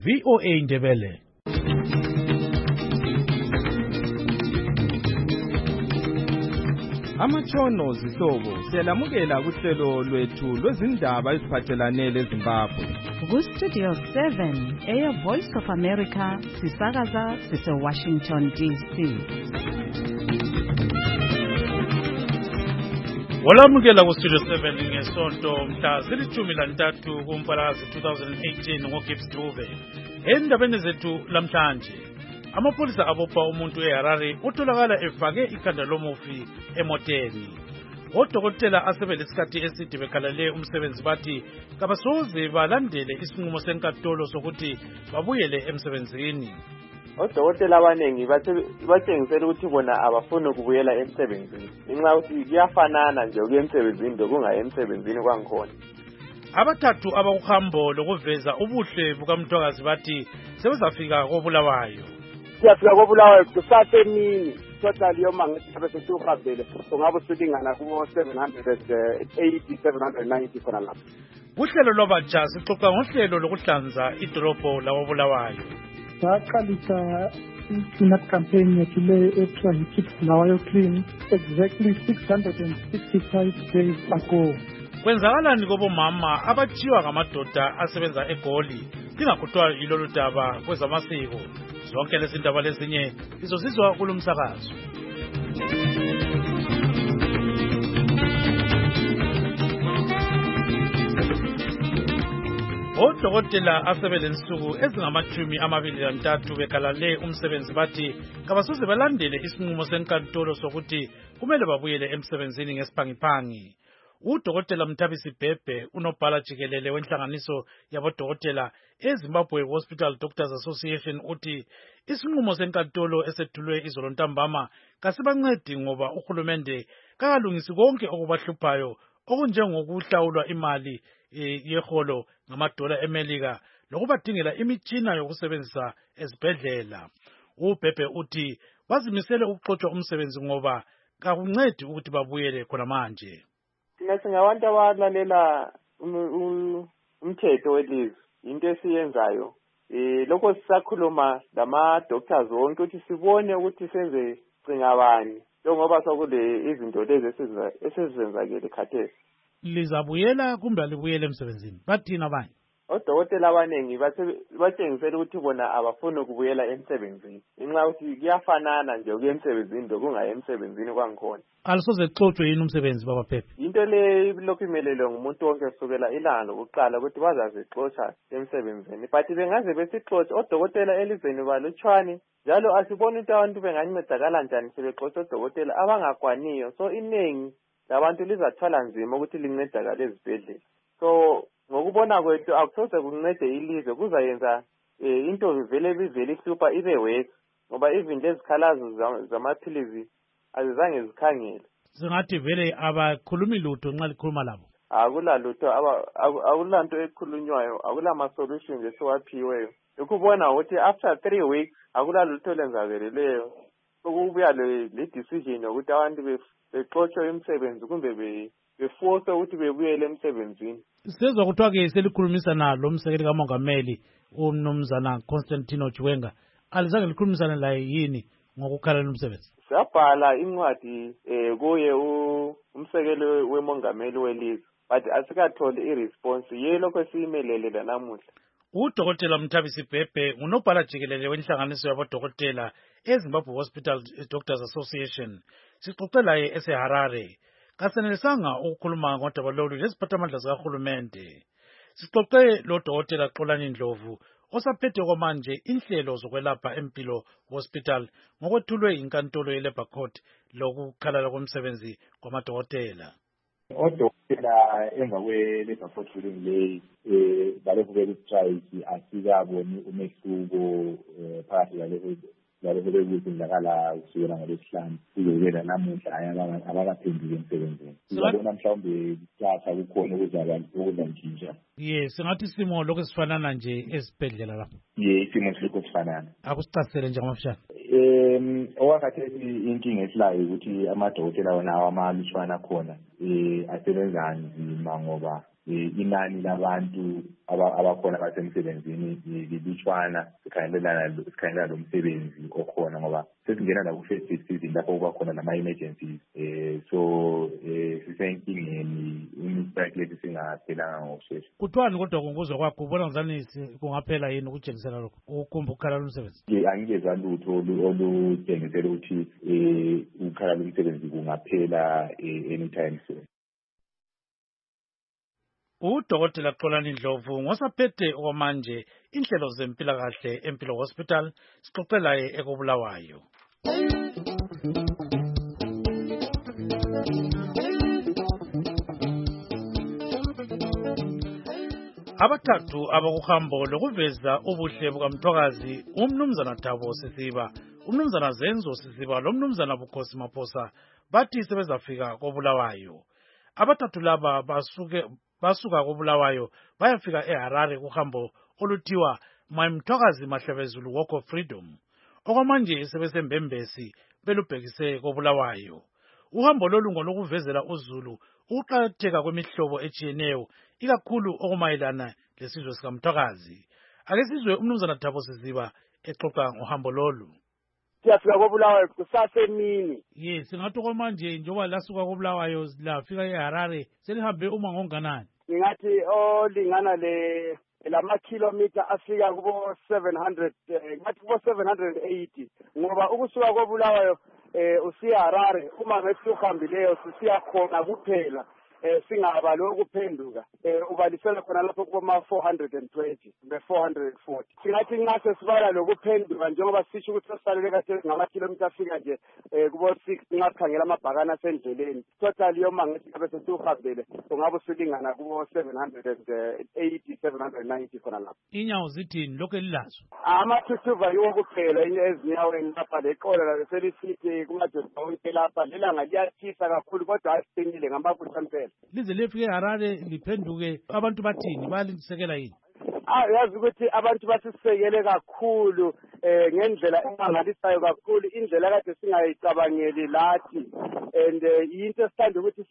VOA Ndebele. Amatshono zihlobo siyalamukela kuhlelo lwethu lwezindaba eziphathelane leZimbabwe. Ku-Studio 7 Air Voice of America sisakaza sise-Washington DC. Walamukela ku-Studio 7 ngesonto mhla zili-13 kuMfalakazi 2018 ngoGibbs Dube. Endabeni zethu lamhlanje, amapholisa abopha umuntu eHarare utholakala efake ikhanda lomufi emoteni. Odokotela asebelesikhathi eside bekhalale umsebenzi bathi kabasoze balandele isinqumo senkantolo sokuthi babuyele emsebenzini. Odokotela abanengi batshengisela ukuthi bona abafuni ukubuyela emsebenzini. Inxa ukuthi kuyafanana nje ukuya emsebenzini lokungayi emsebenzini kwangikhona. Abathathu abakuhambo lokuveza ubuhle bukaMthwakazi bathi sebezafika koBulawayo. Siyafika koBulawayo kusasemini total yoma ngisabe sesihambele ngabe silingana kubo 780 790 khona lapha. Uhlelo lwabatsha sixoxa ngohlelo lokuhlanza idolobho lakoBulawayo. Saqalisa i-cleanup campaign yethu le ethiwa yi-Keep Bulawayo Clean exactly 665 days ago. Kwenzakalani kobomama abathiwa ngamadoda asebenza eGoli lingakhuthwa yilolu daba kwezamasiko? Zonke lezi ndaba lezinye izozizwa kulomsakazo. Odokotela asebelensuku ezingama-23 bekhalale umsebenzi bathi kabasoze balandele isinqumo senkantolo sokuthi kumele babuyele emsebenzini ngesiphangiphangi. Udokotela Mthabisi Bhebhe, unobhala jikelele wenhlanganiso yabodokotela eZimbabwe Hospital Doctors Association, uthi isinqumo senkantolo esethulwe izolo ntambama kasibancedi ngoba uhulumende kakalungisi konke okubahluphayo okunjengokuhlawulwa imali yeholo ngamadola eMelika lokubadingela imitshina yokusebenzisa ezibhedlela. uBhebhe uthi bazimisele ukuxotshwa umsebenzi ngoba kakuncedi ukuthi babuyele khona manje. Thina singabantu abalalela umthetho welizwe, into esiyenzayo lokho sisakhuluma lama-doctors wonke ukuthi sibone ukuthi senze cingabani njengoba sokule izinto lezi esizenzakele khathesi. Lizabuyela kumbe alibuyele emsebenzini? Bathina abanye odokotela abanengi batshengisela ukuthi bona abafuni ukubuyela emsebenzini. Inxa ukuthi kuyafanana nje ukuya emsebenzini lokungayi emsebenzini kwangikhona. Alisoze xotshwe yini umsebenzi baba Phephe? Into le lokhu imelele ngumuntu wonke kusukela ilanga lokuqala ukuthi bazazixotsha emsebenzini. But bengaze besixotshe odokotela elizweni balutshwane, njalo asiboni ukuthi abantu bengancedakala njani sebexotsha odokotela abangakwaniyo. So inengi labantu lizathwala nzima ukuthi lincedakale ezibhedlela. So ngokubona kwethu akusoze kuncede ilizwe, kuzayenza into vele ihlupha ibe worse ngoba izinto ezikhalazo zamaphilizi azizange zikhangele. Singathi vele abakhulumi lutho nxa likhuluma labo. Akulalutho akulanto ekhulunywayo, akulama-solutions esiwaphiweyo. Ukubona ukuthi after 3 weeks akulalutho lenzakeleleyo ukubuya le-decision yokuthi abantu bexotshwe emsebenzi kumbe beforce ukuthi bebuyele emsebenzini. Sezwa kuthiwa-ke selikhulumisa nalo umsekeli kamongameli uMnumzana Constantino Chiwenga. Alizange likhulumisane laye yini ngokukhalela umsebenzi? Siyabhala incwadi kuye umsekeli wemongameli welizwe, but asikatholi i-response yelokho siyimelele lanamuhla. Udokotela Mthabisi Bhebhe unobhala jikelele wenhlanganiso yabodokotela eZimbabwe Hospital Doctors Association. Sixoxe laye eseHarare. Kasenelisanga ukukhuluma ngodaba lolu leziphathamandla zikahulumende. Sixoxe lo Dokotela Xolani Ndlovu osaphethe kwamanje inhlelo zokwelapha empilo hospital ngokwethulwe inkantolo ye-Labour Court lokukhalala komsebenzi kwamadokotela. Odokotela emva kwe-Labour Court ruling leyi balokhu bekustrike asikaboni umehluko phakathi lalokho bekuzenzakala kusukela ngoLwesihlanu kuze kube lanamuhla abakaphenduki emsebenzini. Sizabona mhlawumbe kusasa kukhona okuzatshintsha. Singathi isimo lokhu sifanana nje esibhedlela lapho. Isimo silokhu sifanana. Akusichasisele nje ngamafishane. Owakhathesi inkinga esilayo ukuthi amadokotela wona amalutshwana khona asebenza nzima ngoba inani labantu abakhona basemsebenzini lilutshwana sikhangelana lo msebenzi okhona ngoba sesingena la ku-festive season lapho kuba khona nama-emergencies so sisenkingeni istrike lethu singaphelanga ngokushesha. Kuthiwani kodwa kunguzwa kwakho ubona ngizani kungaphela yini ukutshengisela lokho ukumba ukukhala lomsebenzi? Angiyezwa lutho olutshengisela ukuthi ukukhala lomsebenzi kungaphela anytime soon. Udokotela Xolani Ndlovu ngosaphethe okwamanje inhlelo zempilakahle Empilo Hospital sixoxela ekobulawayo. Abathathu abakuhambo lokuveza ubuhle bukaMthwakazi umnumzana Thabo Sisiba, umnumzana Zenzo Sisiba lomnumzana Bukhosi Maphosa bathi sebezafika kobulawayo. Abathathu laba basuka kobulawayo bayafika eHarare kuhambo oluthiwa Mthwakazi Mahlabezulu Walk of Freedom. Okwamanje sebesembembesi belubhekise kobulawayo. Uhambo lolu ngolokuvezela uzulu ukuqakatheka kwemihlobo etshiyeneyo ikakhulu okumayelana lesizwe sikaMthwakazi. Ake sizwe umnumzana Thabo Sisiba exoxa ngohambo lolu. Siyafika kobulawayo kusasemini. Yes, singathi okwamanje njengoba lasuka kobulawayo lafika eHarare selihambe umango onganani? Ngingathi olingana lamakhilometer afika kubo 700 ngathi kubo 780 ngoba ukusuka kobulawayo usiya Harare uma ngesihambileyo sisiya khona kuphela singabali ukuphenduka ubalisela khona lapho kuma 420 be 440 singathi nxa sibala lokuphenduka njengoba sisho ukuthi sisalele kahle ngamakhilometer afika nje kubo 6 ngakhangela amabhakana asendleleni total yoma ngithi bese sihambele ungabe usilingana kubo 780 790 khona lapho. Inyawo zithini lokho elilazo? Amathuthuva yiwo kuphela ezinyaweni lapha leqolo la selisithi kumadoda onke lapha lelanga liyathisa kakhulu kodwa asiqinile ngamafutha mpela. Lize lefike eHarare liphenduke abantu bathini balindisekela yini? Yazi ukuthi abantu basisekele kakhulu ngendlela emangalisayo kakhulu indlela kade singayicabangeli lathi and into esithanda ukuthi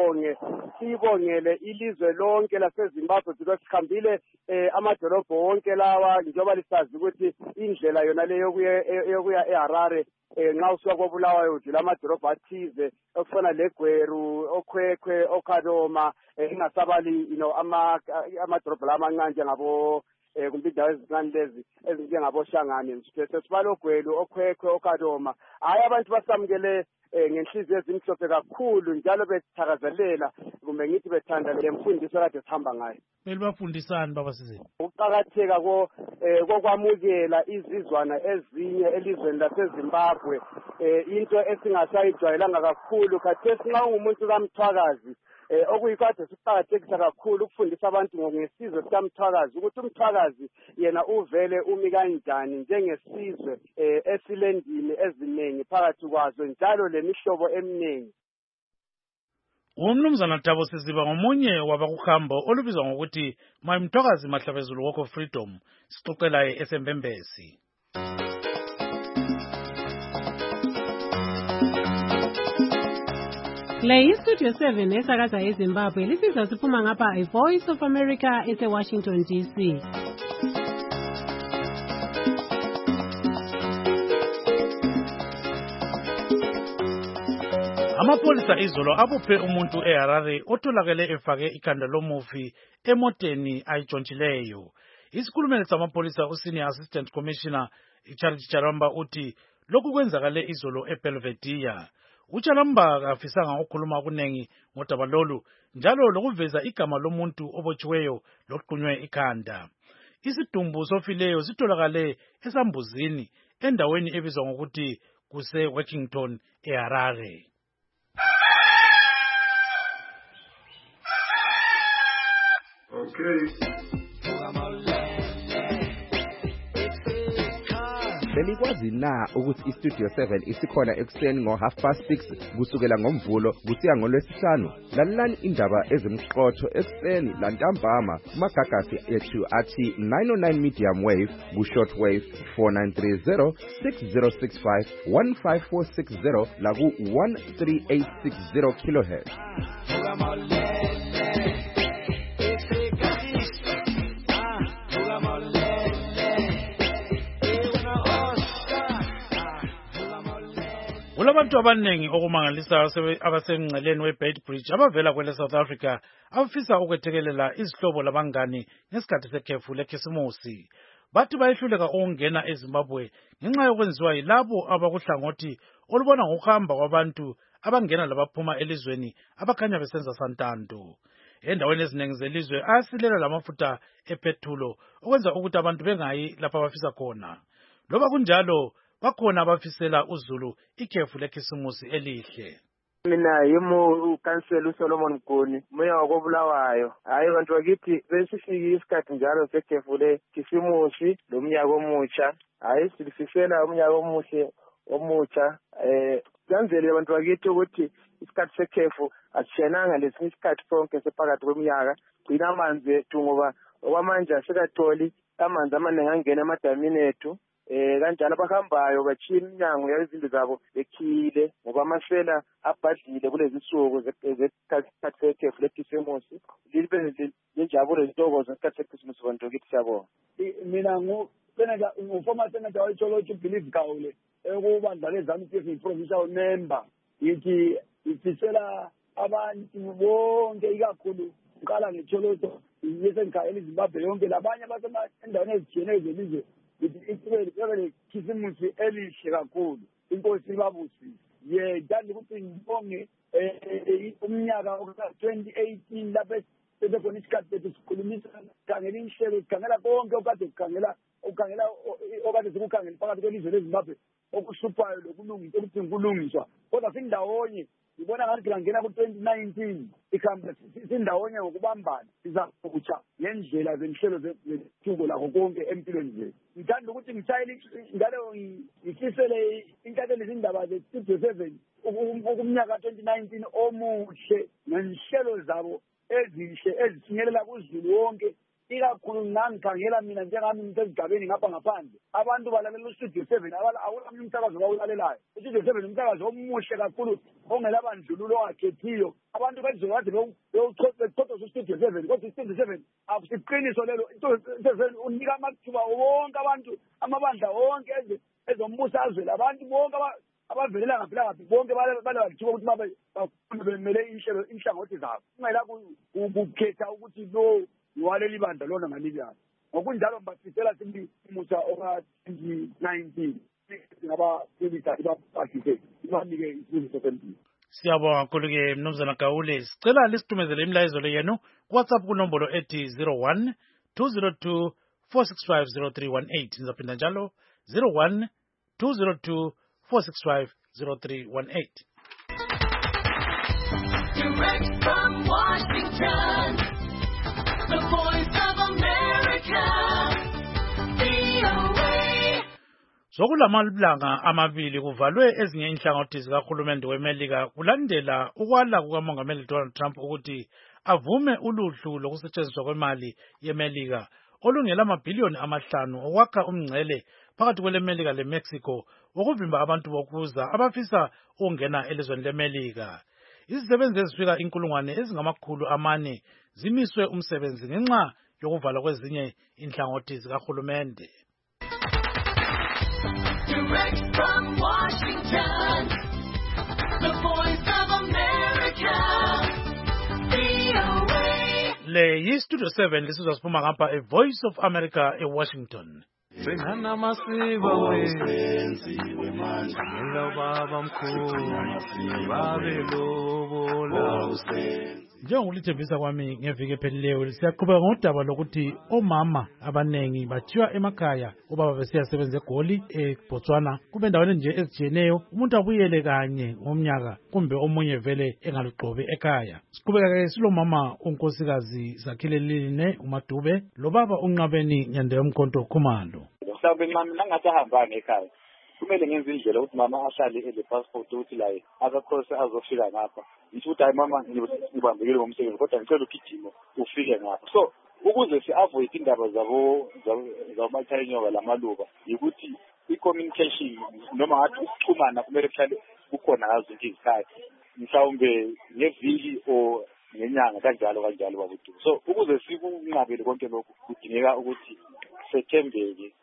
siyibongele ilizwe lonke laseZimbabwe because sikhambile amadolobho wonke lawa njengoba lisazi ukuthi indlela yona leyo yokuya eHarare nxa usuka kobulawayo udlula amadolobho athize okufana leGweru oKhwekhwe oKhaloma ingasabali amadolobho lamancane njengabo kumbe indawo ezincane lezi ezinjengabo Shangane nje sesibala oGweru oKhwekhwe oKhaloma hayi abantu basamukele ngenhliziyo ezimhlophe kakhulu njalo bethakazelela kumbe ngithi bethanda lemfundiso kade sihamba ngayo. Belibafundisani baba Sizeni? Ukuqakatheka kokwamukela izizwana ezinye elizweni laseZimbabwe into esingasayijwayelanga kakhulu khathesi nxa ungumuntu kaMthwakazi okuyikade siqakathekisa kakhulu ukufundisa abantu ngesizwe sikaMthwakazi ukuthi uMthwakazi yena uvele umi kanjani njengesizwe esilendimi eziningi phakathi kwazo njalo lemihlobo eminingi. Umnumzana Thabo Sisiba ngomunye wabakuhambo olubizwa ngokuthi Mthwakazi Mahlabezulu Walk of Freedom sixoxela esembembesi. Le iStudio 7 esakaza eZimbabwe lisizwa siphuma ngapha iVoice of America eseWashington DC. Amapolisa izolo abophe umuntu eHarare otholakele efake ikhanda lomufi emoteni ayitshontshileyo. Isikhulumeli samapolisa uSenior Assistant Commissioner Charles Charamba uthi lokhu kwenzakale izolo eBelvedere. Uchalamba kafisanga ukukhuluma okunengi ngodaba lolu njalo lokuveza igama lomuntu obotshiweyo loqunywe ikhanda. Isidumbu sofileyo sitholakale esambuzini endaweni ebizwa ngokuthi kuse Workington eHarare. Okay. Belikwazi na ukuthi iStudio 7 isikhona ekuseni ngo6:30 kusukela ngoMvulo kusiya ngoLwesihlanu? Lalelani indaba ezimqotho ekuseni lantambama kumagagasi ethu athi 909 medium wave ku-short wave 4930 6065 15460 laku 13860 kHz. Kulabantu abaningi okumangalisayo abasemngceleni weBeitbridge abavela kwele South Africa abafisa ukwethekelela izihlobo labangani ngesikhathi sekhefu lekhisimusi. Bathi bayehluleka ukungena eZimbabwe ngenxa yokwenziwa yilabo abakuhlangothi olubona ngokuhamba kwabantu abangena labaphuma elizweni abakhanya besenza santando. Endaweni eziningi zelizwe ayasilela lamafutha epethulo okwenza ukuthi abantu bengayi lapha abafisa khona. Loba kunjalo bakhona abafisela uZulu ikhefu lekhisimusi elihle. Mina yimo ukansela uSolomon Goni moya wakobulawayo. Hayi bantu bakithi besifike isikhathi njalo sekhefu lekhisimusi lomnyaka omutsha. Hayi sifisela umnyaka omutsha kanzele abantu bakithi ukuthi isikhathi sekhefu asishenanga lesinye isikhathi sonke sephakathi kweminyaka. Gcina amanzi ethu ngoba okwamanje asikatholi amanzi amaningi angena emadamini ethu. Kanjalo abahambayo bachiya iminyango yezindlu zabo bekhile ngoba amasela abhadlile kulezi nsuku zesikhathi sekhefu lekhisimusi. Libe lenjabulo lentokozo ngesikhathi sekhisimusi bantu bakithi siyabonga. Mina ngufoma senator wecholochi Believe Gawule ekubandla lezami TF provincial member. Yithi ifisela abantu bonke ikakhulu uqala ngecholoto yesenkhaya eZimbabwe yonke labanye abasendaweni ezitshiyeneyo zelizwe. Ibe khisimusi elihle kakhulu. Inkosi ibabusise. Ngithanda ukuthi ngibonge umnyaka ka-2018 lapho sebekhona isikhathi sethu sikhulumisa sikhangela inhlelo sikhangela konke okade okade sikukhangela phakathi kwelizwe leZimbabwe okuhluphayo lokulungisa ukuthi kulungiswa. Kodwa sindawonye ngibona ngathi ngangena ku-2019 ikhamba sindawonye ngokubambana sizakutsha ngendlela zenhlelo zethuko lakho konke empilweni zethu. Ngithanda ukuthi ngishayele njalo ngifisele inkathelo izindaba ze-Studio 7 umnyaka ka-2019 omuhle nenhlelo zabo ezihle ezifinyelela kuZulu wonke. Ikakhulu ngangikhangela mina njengami ngisezigabeni ngapha ngaphandle abantu balalela uStudio 7 awulami umsakazo bawulalelayo. uStudio 7 umsakazo omuhle kakhulu ongela bandlululo wakhethiyo. Abantu bezokade beyochothoza uStudio 7 kodwa uStudio 7 akusiqiniso lelo. uStudio 7 unika amathuba wonke abantu amabandla wonke ezombusazwe labantu bonke abavelela ngaphi langaphi bonke balewathiwa ukuthi bakhulume bemele inhlangothi zabo. Kungela ukukhetha ukuthi lo waleli bandla lona ngalibiyana. Ngokunjalo mbafisela simusa oka-2019 ngaba sibithathe baphathise ibanike isibuzo sempilo. Siyabonga kakhulu-ke Mnumzana Gawule. Sicela lisithumezele imilayezo le yenu kuWhatsApp kunombolo ethi 01 202 4650318. Ngizaphinda njalo 01 202 4650318. Direct from Washington, the Voice of America, VOA. Sokulamalanga amabili kuvalwe ezinye inhlangothi zikahulumende weMelika kulandela ukwala kukaMongameli Donald Trump ukuthi avume uluhlu lokusetshenziswa kwemali yeMelika olungela amabhiliyoni amahlanu okwakha umngcele phakathi kweleMelika leMexico ukuvimba abantu bokuza abafisa ukungena elizweni leMelika. Izisebenzi ezifika 400,000 zimiswe umsebenzi ngenxa yokuvalwa kwezinye inhlangothi zikahulumende. Direct from Washington, the Voice of America, VOA. Le yi-Studio 7 lisizwa siphuma ngapha eVoice of America eWashington. Sengana masiba wenziwe manje ngilobaba mkhulu babelobola Njengolithembisa kwami ngeviki ephelileyo siyaqhubeka ngodaba lokuthi omama abanengi bathiwa emakhaya ubaba besiyasebenza eGoli eBotswana kube endaweni nje ezijiyeneyo umuntu abuyele kanye ngomnyaka kumbe omunye vele engalugqobi ekhaya. Siqhubeka-ke silomama unkosikazi Zakheleline uMadube lobaba uNqabeni Nyandeyomkhonto Khumalo. Mhlawumbe mama nangathi ahambanga ekhaya kumele ngenze indlela ukuthi mama ahlale ele passport ukuthi la akakhose azofika ngapha. Ngisho ukuthi hayi mama ngibambekile ngomsebenzi kodwa ngicela ugijima ufike ngapha. So ukuze si-avoid indaba zabomathayenyoka lamaluba yikuthi i-communication noma ngathi ukuxhumana kumele kuhlale kukhona ngazo zonke izikhathi mhlawumbe ngeviki o ngenyanga kanjalo babudu. So ukuze sikunqabele konke lokhu kudingeka ukuthi sethembeke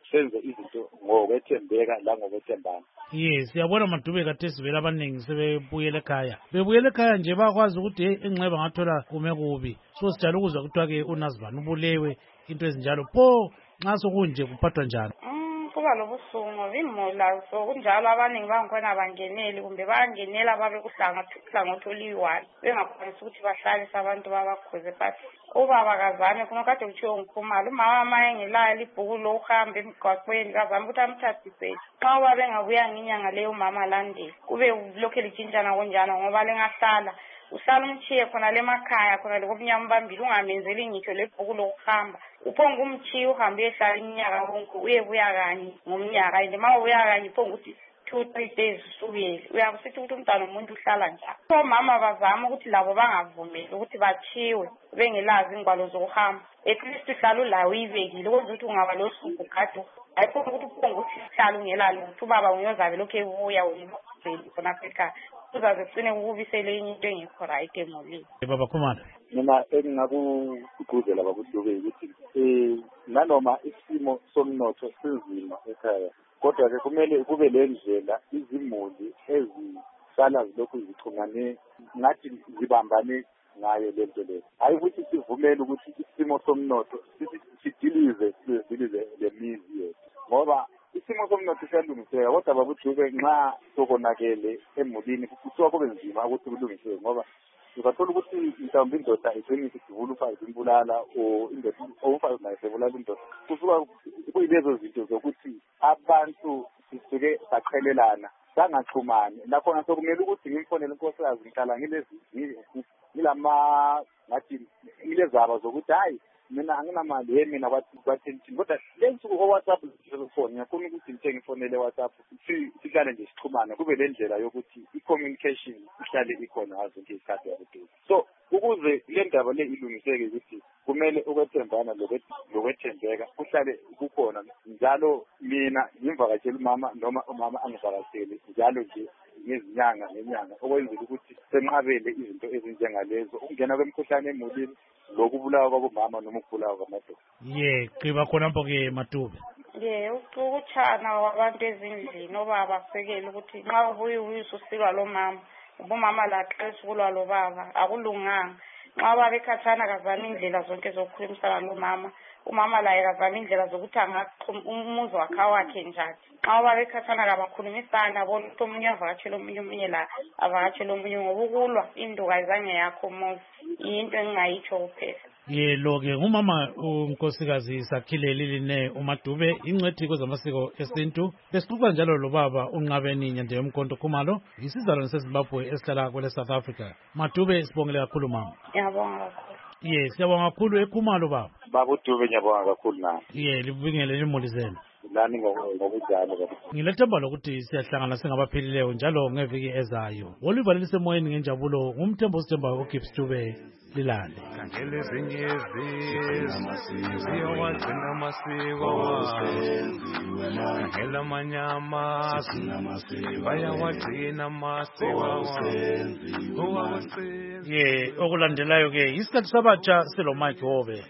senze izinto ngokwethembeka la ngokwethembana. Yes, siyabona Madube kade sivela abaningi sebebuyela ekhaya. Bebuyela ekhaya nje bakwazi ukuthi enxeba ngathola kume kubi. So sijala ukuzwa kuthiwa ke uNazibani ubulewe into ezinjalo. Pho nxa sokunje kuphathwa njani? Kuba lobusungu imula so kunjalo abaningi bangikhona bangeneli kumbe bangenela babe kuhlangothi oluyi-1 bengakwanisi ukuthi bahlalise abantu babakhuze but ubaba kazame khona kade kuthiwo ngikhumalo umama mayengelayo ibhuku lokuhamba emgwaqweni kazame ukuthi amthathise xa ubaba engabuya nginyanga leyo umama alandele kube lokhu litshintshana kunjalo ngoba lengahlala uhlala umchiye khona lemakhaya khona lekobumnyama bambili ungamenzeli ngitsho lebhuku lokuhamba uphonga umchiye uhambe uyehlala iminyaka wonke uyebuya kanye ngomnyaka and ma ubuya kanye uphonga ukuthi 2-3 days usubuyele uyakusithi ukuthi umntwana umuntu uhlala njalo. So mama bazama ukuthi labo bangavumeli ukuthi bathiwe bengelazi ingwalo zokuhamba at least uhlala ulayo uyibekile ukwenza ukuthi ungaba losuku kade ayiphonga ukuthi uphonga ukuthi sihlala ungelalo ukuthi ubaba unyozabe lokhu ebuya wena khona ekhaya uzaze kugcine kukubisele enye into engekho right emulini. Baba Khumalo. Mina engingakugqugquzela bakuDube ukuthi nanoma isimo somnotho sinzima ekhaya kodwa ke kumele kube le ndlela izimuli ezisala zilokhu zixhumane ngathi zibambane ngayo lento leyo. Hayi ukuthi sivumele ukuthi isimo somnotho sidilize le mizi yethu ngoba isimo somnotho siyalungiseka kodwa bakuDube nxa sokonakele emulini kusuka kube nzima ukuthi kulungiseke ngoba uzathola ukuthi mhlawumbe indoda iqinise sivula ufazi imbulala o indoda umfazi naye sebulala indoda kusuka kuyilezo zinto zokuthi abantu sisuke saqhelelana sangaxhumani nakhona sokumele ukuthi ngimfonele inkosikazi ngihlala ngilama ngathi ngilezaba zokuthi hayi mina anginamali mina kwathi kodwa lensuku WhatsApp phone ngiyafuna ukuthi ngithenge ifonele WhatsApp sihlale nje sixhumane kube le ndlela yokuthi i-communication ihlale ikhona ngazo zonke izikhathi yakuDube. So ukuze le ndaba le ilungiseke ukuthi kumele ukwethembana lokwethembeka kuhlale kukhona njalo mina ngimvakashela umama noma umama angivakashele njalo nje ngezinyanga ngenyanga okwenzela ukuthi senqabele izinto ezinjengalezo ukungena kwemikhuhlane emulini lokubulawa kwabomama noma ukubulawa kwamadoda. Qiba khona mpo-ke Madube. Ukutshana kwabantu ezindlini obaba sekele ukuthi nxa ubuye ususilwa lo mama ubomama laxesha ukulwa lo baba akulunganga nxa ubaba ekhathana kazama indlela zonke zokukhulumisana lo mama umama laye kazama indlela zokuthi umuzi wakhe njani nxa ubaba ekhathana kabakhulumisana bona ukuthi omunye avakatshele omunye la avakatshele omunye ngoba ukulwa induku ayizange yakho umuzi yinto engingayitsho kuphela. Lo-ke ngumama unkosikazi Sakhile Liline uMadube ingcwethi kwezamasiko esintu besixoxa njalo lobaba uNqabeni Nyande Mkhonto Khumalo isizalwane seZimbabwe esihlala kwele South Africa. Madube sibongele kakhulu mama. Ngiyabonga kakhulu. Siyabonga kakhulu eKhumalo baba. BabuDube ngiyabonga kakhulu nami. Libingele imuli zenu. Nani ngokujalo baba. Ngilethemba lokuthi siyahlangana singabaphilileyo njalo ngeviki ezayo. Oliver lisemoyeni ngenjabulo ngumthembo sithemba uGibbs Dube lilale. Kangele zinyezi ziyawagcina amasiko kangela amanyama bayawagcina amasiko okulandelayo ke isikhathi sabatsha silo Mike Hobe.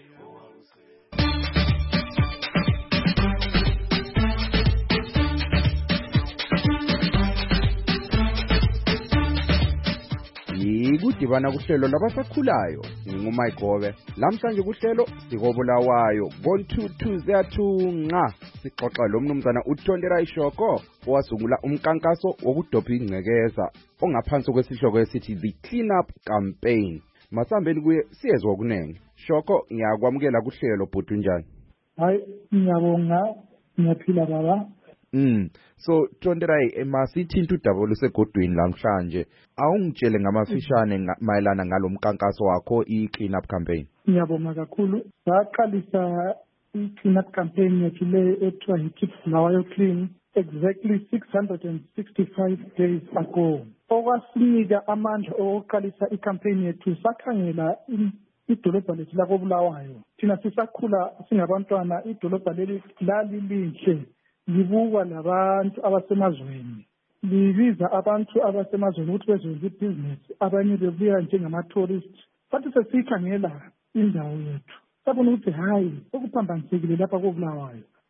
Kudibana kuhlelo labasakhulayo ngingumike Hobe namhlanje kuhlelo sikobulawayo ngo-22 nqa sixoxa lo mnumzana uTondera Ishoko owasungula umkankaso wokudobha ingcekeza ongaphansi kwesihloko esithi The Clean Up Campaign. Masambeni kuye siyezwa okunenge. Shoko ngiyakwamukela kuhlelo bhuti njani? Hayi ngiyabonga ngiyaphila baba. So Tonderai masithinta udaba lusegodweni namhlanje awungitshele ngamafishane mayelana ngalomkankaso wakho i-Clean Up Campaign. Ngiyabonga kakhulu saqalisa i-Clean Up Campaign yethu le ethiwa Keep Bulawayo Clean exactly 665 days ago. Okwasinika amandla okuqalisa i-campaign yethu sakhangela idolobha lethu lakoBulawayo. Thina sisakhula singabantwana idolobha leli lalilinhle libukwa labantu abasemazweni libiza abantu abasemazweni ukuthi bezenze ibhizinesi abanye bebuya njengama-tourist bathi sesikhangela indawo yethu sabona ukuthi hayi okuphambanyisekile lapha koBulawayo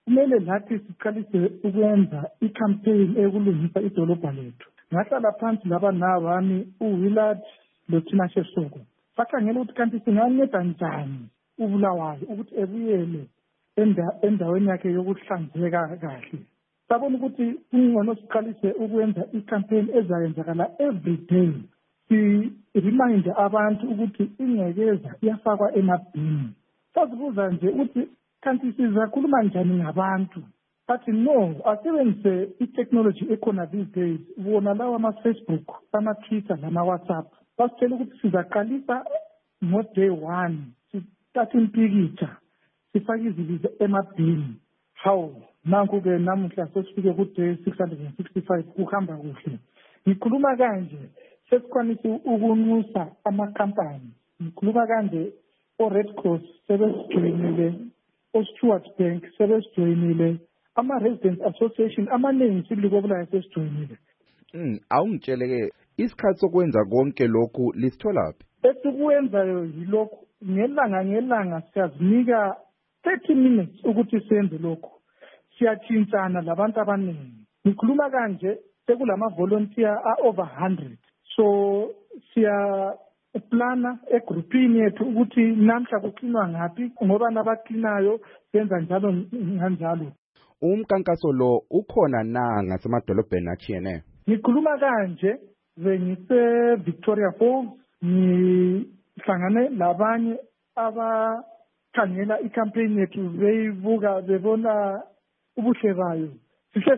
kumele lathi siqalise ukwenza i-campaign ekulungisa idolobha lethu. Ngahlala phansi laba nabami uWillard loThina Shesoko. Sakhangela ukuthi kanti singanceda njani uBulawayo ukuthi ebuyele endaweni yakhe yokuhlanzeka kahle. Sabona ukuthi kungcono siqalise ukwenza i-campaign ezayenzakala every day. Si-remind abantu ukuthi ingcekeza iyafakwa emabhini. Sazibuza nje ukuthi kanti sizakhuluma njani ngabantu. Bathi no, asebenzise i-technology ekhona these days. Wona lawa ama-Facebook, ama-Twitter, nama-WhatsApp. Basitshela ukuthi sizaqalisa ngo-day 1. Sithathe impikitsha, sifake izibizo emabhini. Hawu, nanku-ke namuhla sesifike ku-day 665 kuhamba kuhle. Ngikhuluma kanje, sesikwanise ukunxusa amakhampani. Ngikhuluma kanje, o-Red Cross sebesijoyinile, o-Stewart Bank sebesijoyinile, ama-Residents Association amaningi silikobulayo sesijoyinile. Awungitshele-ke isikhathi sokwenza konke lokhu lisitholaphi? Esikwenzayo yilokhu, ngelanga siyazinika 30 minutes ukuthi senze lokhu. Siyatshintshana labantu abaningi. Ngikhuluma kanje sekulama-volunteer over 100. So siyaplana egroupini yethu ukuthi namhla kuklinwa ngaphi, ngoba nabaklinayo benza njalo nganjalo. Umkankaso lo ukhona na ngasemadolobheni achiyene? Ngikhuluma kanje ngise Victoria Falls, ngihlangane labanye abakhangela i-campaign yethu beyibuka bebona ubuhle bayo. Sihle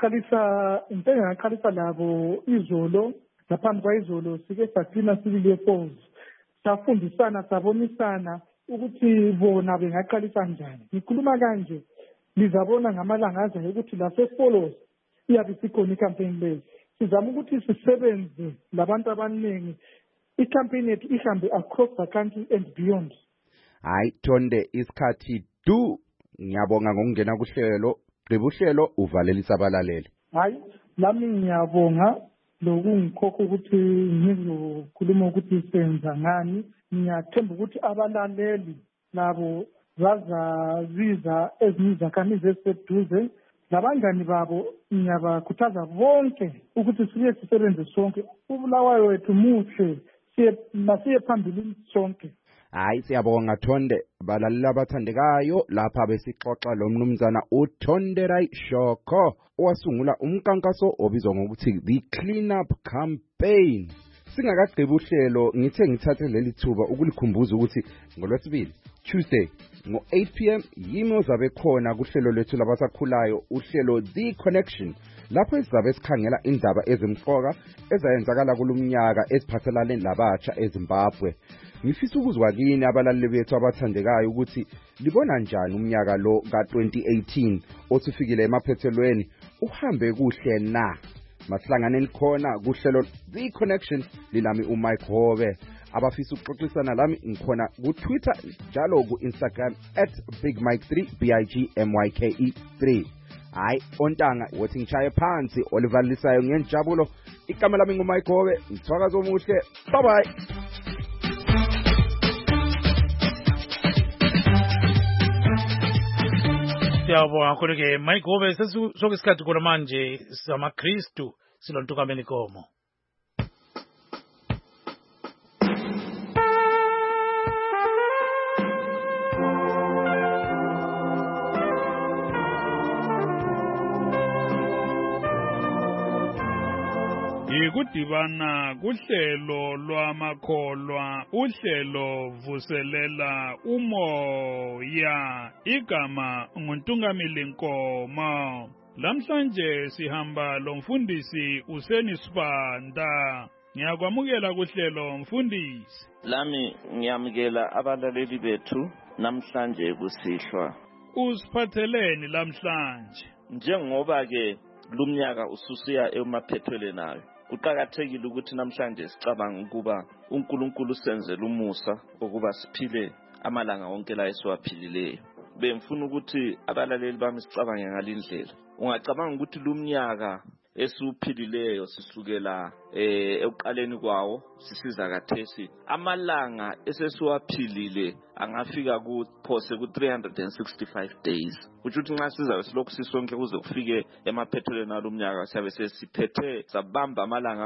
ngaqalisa labo izolo, ngaphambi kwayizolo sike saklina sibili Falls. Safundisana, sabonisana ukuthi bona bengaqalisa njani. Ngikhuluma kanje lizabona ngamalanga azayo ukuthi lase-Follows iyabe sikhona i-campaign leyo. Sizama ukuthi sisebenze labantu abaningi, i-campaign yethu ihambe across the country and beyond. Hayi Thonde, isikhathi du. Ngiyabonga ngokungena kuhlelo. Gqiba uhlelo uvalelisa abalaleli. Hayi, lami ngiyabonga lokungikhokha ukuthi ngizokhuluma ukuthi senza ngani. Ngiyathemba ukuthi abalaleli labo bazaziza ezinye izakhamizi eziseduze. Labangani babo ngiyabakhuthaza bonke ukuthi siye sisebenze sonke. uBulawayo wethu muhle, siye phambili sonke. Hayi siyabonga Thonde, balaleli abathandekayo lapha besixoxa lo mnumzana uThonderai Shoko owasungula umkankaso obizwa ngokuthi the Clean Up Campaign. Singakagqiba uhlelo ngithe ngithathe leli thuba ukulikhumbuza ukuthi ngoLwesibili Tuesday ngo-8 p.m. yimi ozabe khona kuhlelo lethu labasakhulayo, uhlelo The Connection, lapho esizabe sikhangela indaba ezimqoka ezayenzakala kulumnyaka eziphathelane labatsha eZimbabwe. Ngifisa ukuzwa kini abalaleli bethu abathandekayo ukuthi libona njani umnyaka lo ka-2018 osufikile emaphethelweni, uhambe kuhle na? Masihlanganeni khona kuhlelo The Connection, linami uMike Hobe. Abafisa ukuxoxisana lami ngikhona ku-Twitter njalo ku-Instagram @BigMike3 BIGMYKE3. Hayi ontanga wothi ngishaye phansi olivalisayo ngenjabulo. Igama lami nguMike Hobe, ngithwakaza omuhle. Bye bye. Siyabonga kakhulu-ke Mike Hobe. Sokuyisikhathi khona manje samaKristu silontukameni komo. Ikudibana kuhlelo lwamakholwa, uhlelo vuselela umoya. Igama nguNtungamili Nkomo. Lamhlanje sihamba lomfundisi Useni Sibanda. Ngiyakwamukela kuhlelo mfundisi. Lami ngiyamukela abalaleli bethu namhlanje kusihlwa. Usiphatheleni lamhlanje? Njengoba ke lumnyaka ususiya emaphethelweni nayo, kuqakathekile ukuthi namhlanje sicabanga ukuba uNkulunkulu senzele umusa ukuba siphile amalanga wonke la esiwaphilileyo. Bengifuna ukuthi abalaleli bami sicabange ngalindlela. Ungacabanga ukuthi lumnyaka esiuphilileyo sisukela ekuqaleni kwawo sisiza kathesi amalanga esesiwaphilile angafika kuphose ku365 days kuthi nxa sizabe silokhu sisonke kuze kufike emaphethelweni alumnyaka siyabe sesiphethe sabamba amalanga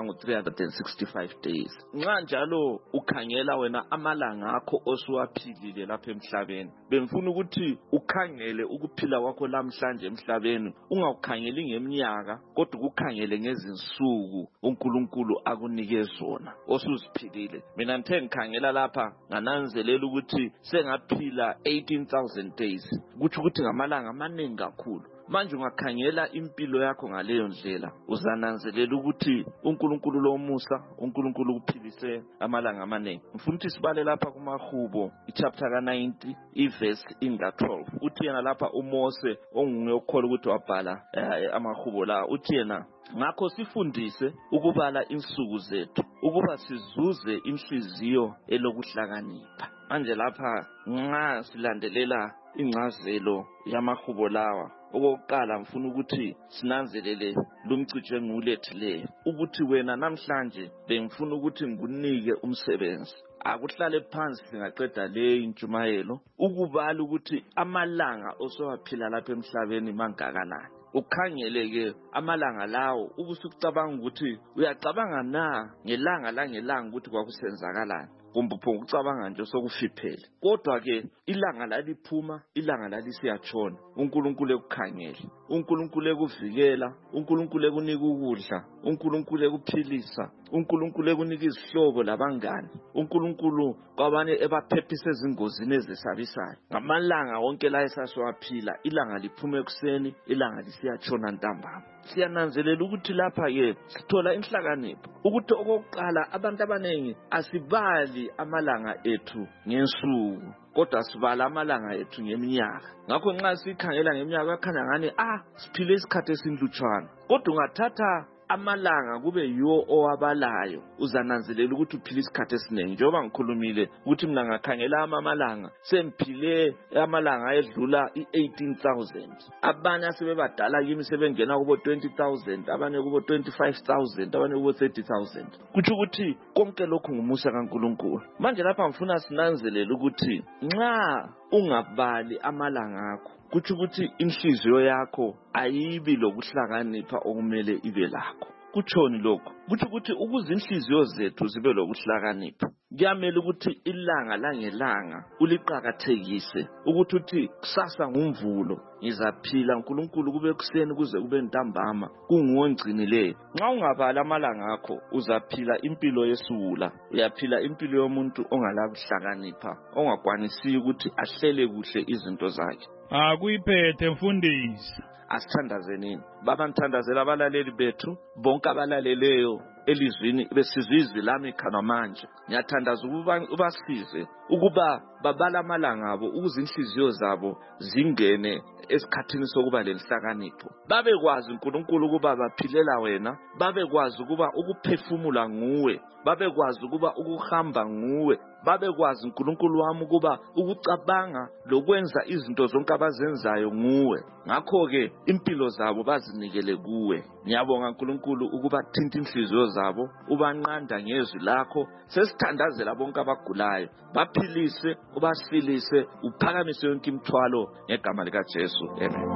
angu365 days. Nxa njalo ukhangela wena amalanga akho osuwaphilile lapha emhlabeni bemfuna ukuthi ukhangele ukuphila kwakho lamhlanje emhlabeni ungakukhangeli ngeminyaka kodwa ukukhangele ngezinsuku uNkulunkulu akunike zona osuziphilile. Mina ngithe ngikhangela lapha ngananzelela ukuthi sengaphila 18,000 days kuthi ukuthi ngamalanga amaningi kakhulu. Manje ungakhangela impilo yakho ngaleyo ndlela uzananzelela ukuthi uNkulunkulu lomusa uNkulunkulu kuphilise amalanga amaningi. Ngifuna ukuthi sibale lapha kumaHubo ichapter ka90 iverse inga12 uthi yena lapha uMose onguye okholwa ukuthi wabhala amaHubo la uthi yena ngakho sifundise ukubala insuku zethu ukuba sizuze inhliziyo elokuhlakanipha. Manje lapha nxa silandelela ingcazelo yamaHubo lawa okokuqala ngifuna ukuthi sinanzelele lumcijo engiwulethileyo ukuthi wena namhlanje bengifuna ukuthi ngikunike umsebenzi akuhlale phansi singaqeda le intshumayelo ukubala ukuthi amalanga osowaphila lapha emhlabeni mangakanani. Ukhangeleke amalanga lawo ubusucabanga ukuthi uyacabanga na ngelanga langelanga ukuthi kwakusenzakalani kumbe phela ukucabanga nje sokufiphele. Kodwa ke ilanga laliphuma ilanga lalisiyatshona uNkulunkulu ekukhangela uNkulunkulu ekuvikela uNkulunkulu ekunika ukudla uNkulunkulu ekuphilisa uNkulunkulu ekunika izihlobo labangani uNkulunkulu kwabanye ebaphephisa ezingozini ezisabisayo. Ngamalanga wonke la esasiwaphila ilanga liphuma ekuseni ilanga lisiyatshona ntambama. Siyananzelela ukuthi lapha ke sithola inhlakanipho ukuthi okokuqala abantu abanengi asibali amalanga ethu ngensuku kodwa sibala amalanga ethu ngeminyaka. Ngakho nxa sikhangela ngeminyaka yakhanya ngani siphile isikhathi esinhlutshwana kodwa ungathatha amalanga kube yiwo owabalayo uzananzelela ukuthi uphila isikhathi esiningi. Njengoba ngikhulumile ukuthi mina ngakhangela amalanga semphile amalanga edlula i18,000 abanye asebebadala kimi sebengena kubo 20,000 abanye kubo 25,000 abanye kubo 30,000 kuthi ukuthi konke lokhu ngumusa kaNkulunkulu. Manje lapha ngifuna sinanzelela ukuthi nxa ungabali amalanga akho kuthi ukuthi inhliziyo yakho ayibi lokuhlakanipha okumele ibe lakho. Kutshoni lokho kuthi ukuthi ukuze inhliziyo zethu zibe lokuhlakanipha kuyamela ukuthi ilanga langelanga uliqhakathekise ukuthi uthi kusasa ngumvulo ngizaphila uNkulunkulu kube kuseni kuze kube ntambama kunguwe ngcinileyo. Nxa ungabala amalanga akho uzaphila impilo yesula uyaphila impilo yomuntu ongala kuhlakanipha ongakwanisi ukuthi ahlele kuhle izinto zakhe. Akuyiphethe mfundisi. Asithandazeni baba nthandazela abalaleli bethu bonke abalaleleyo elizwini besizizwe lami khona manje ngiyathandaza ukuba ubasize ukuba babala amalanga abo ukuze inhliziyo zabo zingene esikhathini sokuba lenhlakanipho babekwazi uNkulunkulu ukuba baphilela wena babekwazi ukuba ukuphefumula nguwe babekwazi ukuba ukuhamba nguwe babekwazi uNkulunkulu wami ukuba ukucabanga lokwenza izinto zonke abazenzayo nguwe. Ngakho ke impilo zabo bazinikele kuwe. Ngiyabonga uNkulunkulu ukuba thinta inhliziyo zabo ubanqanda ngezwi lakho sesithandazela bonke abagulayo baphilise ubasilise uphakamise yonke imithwalo ngegama lika Jesu. Amen.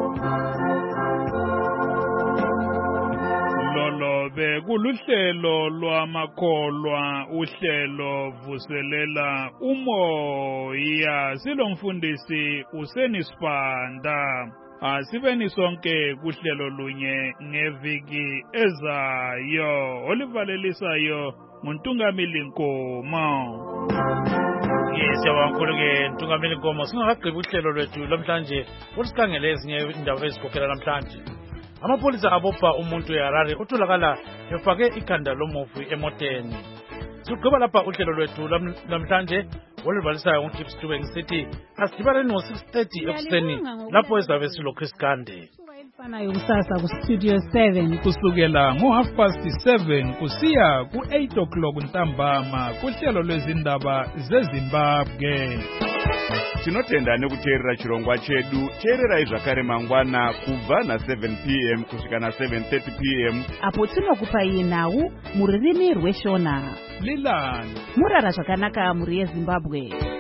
Bekuluhlelo lwamakholwa uhlelo vuselela umoya silomfundisi usenisipanda asibeni sonke kuhlelo lunye ngeviki ezayo olivalelisayo nguNtungamili Nkomo. Siyabonga ke Ntungamili Nkomo singakagqibi uhlelo lwethu namhlanje usikhangele ezinye indaba ezikhokhela namhlanje. Amapolisa abopha umuntu eHarare utholakala efake ikhanda lomufi emoteni. Sigqiba lapha uhlelo lwethu namhlanje oluvalisayo uTips Stube ngisithi asidibaneni ngo6:30 ekuseni lapho ezabe silo Chris Gande. Fanayo kusasa ku Studio 7 kusukela ngo7:30 kusiya ku8 o'clock ntambama kuhlelo lwezindaba zeZimbabwe. tinotenda nekuteerera chirongwa chedu. teererai zvakare mangwana kubva na7 p.m. kusvika na7:30 p.m. apo tinokupai nhau mururimi rweshona. Lilani murara zvakanaka muri yeZimbabwe.